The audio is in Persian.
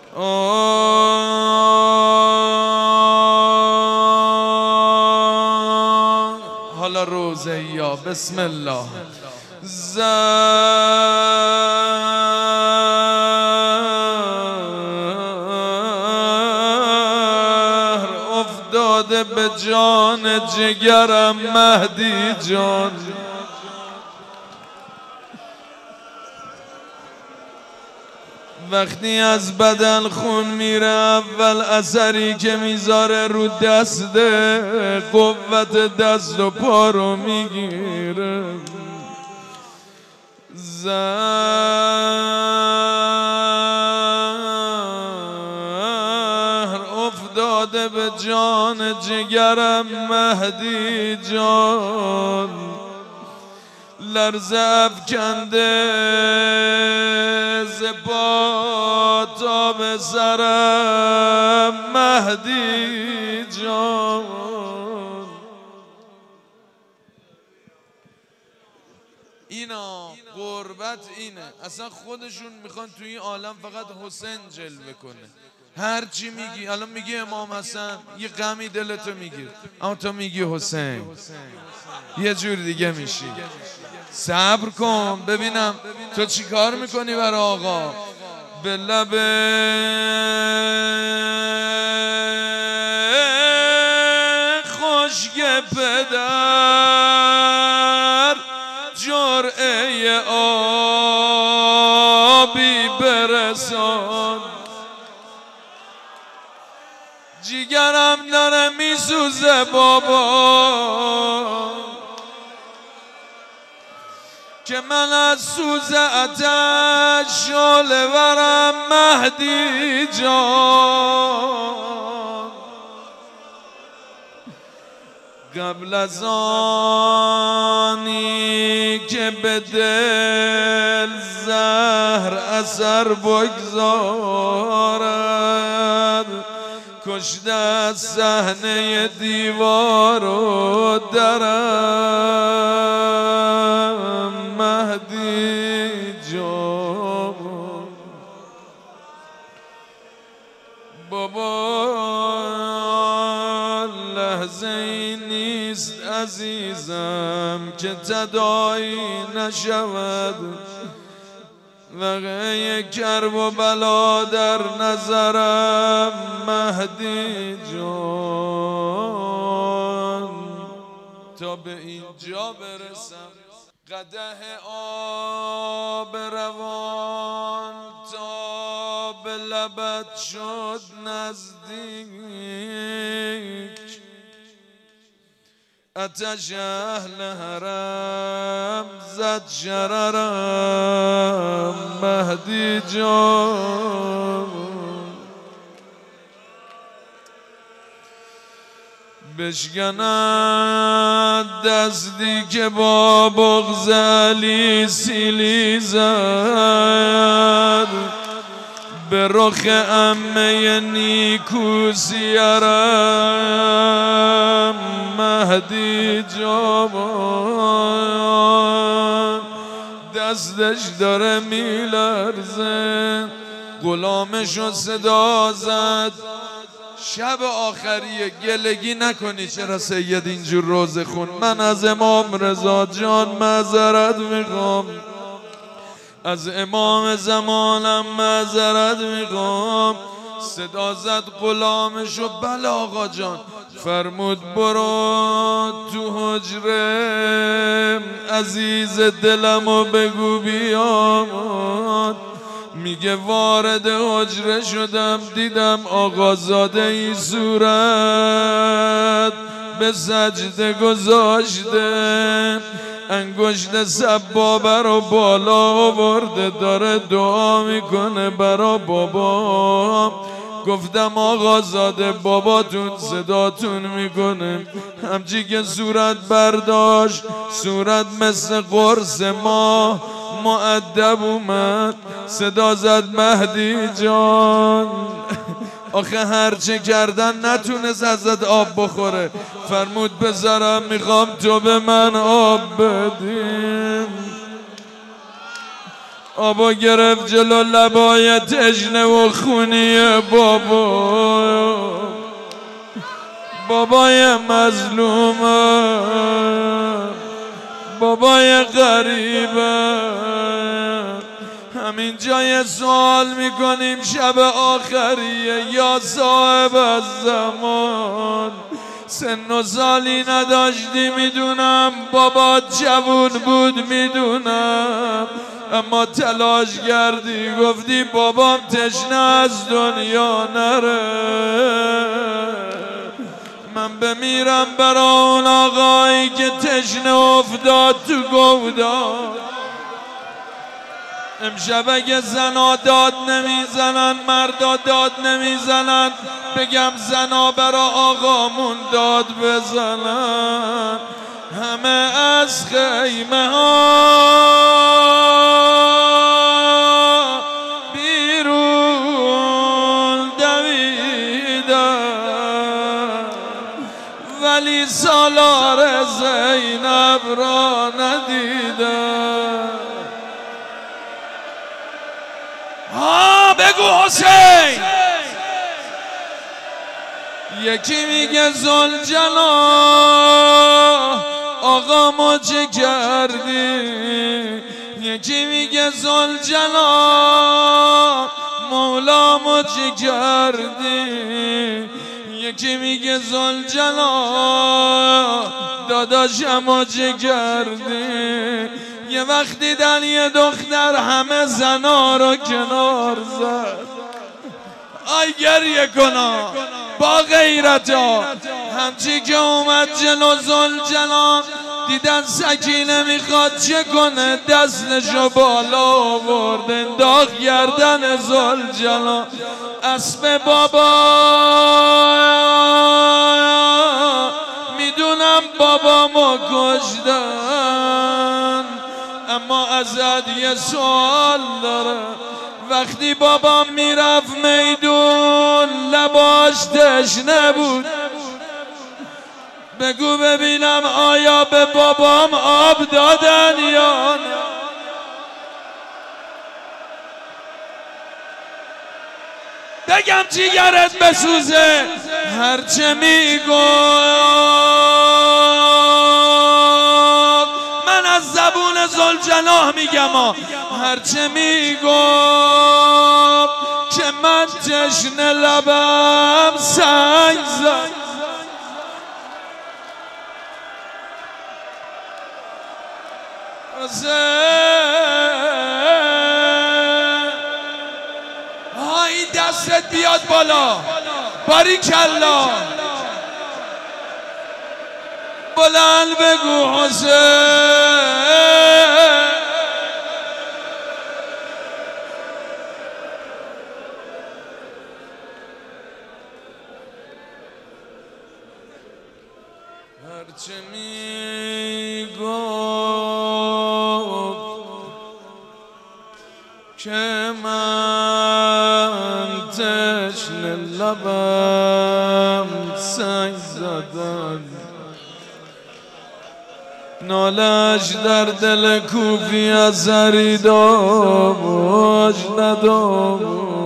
حالا روزه یا بسم الله. زهر افتاده به جان جگرم مهدی جان، وقتی از بدن خون میره اول اثری که میذاره رو دسته، قوت دست و پا رو میگیره. زهر افتاده به جان جگرم مهدی جان، لرزه افکنده ز پا تا به سرم مهدی جان. اینا قربت اینه، اصلا خودشون میخوان توی این عالم فقط حسین جلوه کنه. هر چی میگی، الان میگی امام حسن یه غمی دلتو میگیر، اما تو میگی حسین یه جور دیگه میشی. صبر کن ببینم تو چی کار میکنی برای آقا. به لب خشک پدر جرعه آبی برسان، جیگرم داره میسوزه بابا، که من از سوز آتش شعله ورم مهدی جان. قبل از آنی که به دل زهر اثر بگذارد، کشته از صحنه دیوار و درم مهدی جان. بابا لحظه ای نیست عزیزم که تداعی نشود، وقعه کرب و بلا در نظرم مهدی جان. تا به اینجا برسم قدح آب روان تا به لبت شد نزدیک، آتش اهل حرم زد شررم مهدی جان. بشکند دستی که با بغض علی سیلی زد، به رخ عمه نیکو سیرم مهدی جان. دستش داره میلرزه، غلامشو صدا زد. شب آخریه، گلگی نکنی چرا سید اینجور روزه خون. من از امام رضا جان معذرت میخوام، از امام زمانم معذرت میخوام. صدا زد غلامشو، بله آقا جان. فرمود برو تو حجره عزیز دلمو بگو بیامد. میگه وارد حجره شدم دیدم آقازاده ای صورت به سجده گذاشته، انگشت سبابه رو بالا آورده داره دعا میکنه برا بابا. گفتم آقازاده باباتون صداتون میکنه. همچی که صورت برداشت، صورت مثل قرص ماه مؤدب اومد، صدا زد مهدی جان. آخه هرچه کردن نتونست ازت آب بخوره. فرمود بذارم میخوام تو به من آب بدیم. آبا گرفت جلو لبای تشنه و خونی بابای مظلومه، بابای غریبه. همین جای سوال میکنیم شب آخریه یا صاحب الزمان. سن و سالی نداشتی میدونم، بابا جوون بود میدونم، اما تلاش کردی گفتی بابام تشنه از دنیا نره. من بمیرم برا اون آقایی که تشنه افتاد تو گوداد. امشب اگه زنا داد نمیزنن، مردا داد نمیزنن، بگم زنا برا آقامون داد بزنن. همه از خیمه ها بیرون دویدن، ولی سالار زینب را ندیدن. بگو حسین. یکی میگه ذوالجلال آقا ما چه کردی، یکی میگه ذوالجلال مولا ما چه کردی، یکی میگه ذوالجلال داداشم ما چه کردی. یه وقتی دیدن یه دختر همه زنا رو کنار زد. آی گریه کنا با غیرتا. همچی که اومد جلو ذوالجلال دیدن سکینه میخواد چه کنه، دستشو بالا آورد انداخت گردن ذوالجلال. اسب بابا میدونم بابامو کشتن، اما ازت یه سوال داره. وقتی بابام میرفت میدون لباش تشنه بود، بگو ببینم آیا به بابام آب دادن یا نه؟ بگم جیگرت بسوزه. هرچه میگفت من از زبون ذوالجلال میگم، هرچه میگفت که من تشنه لبم سنگ زد. این دستت بیاد بالا، باریکلا بلند بگو حسین. هرچه میگفت که من تشنه لبم سنگ زدن، نالش در دل کوفی از زریداش نداشت.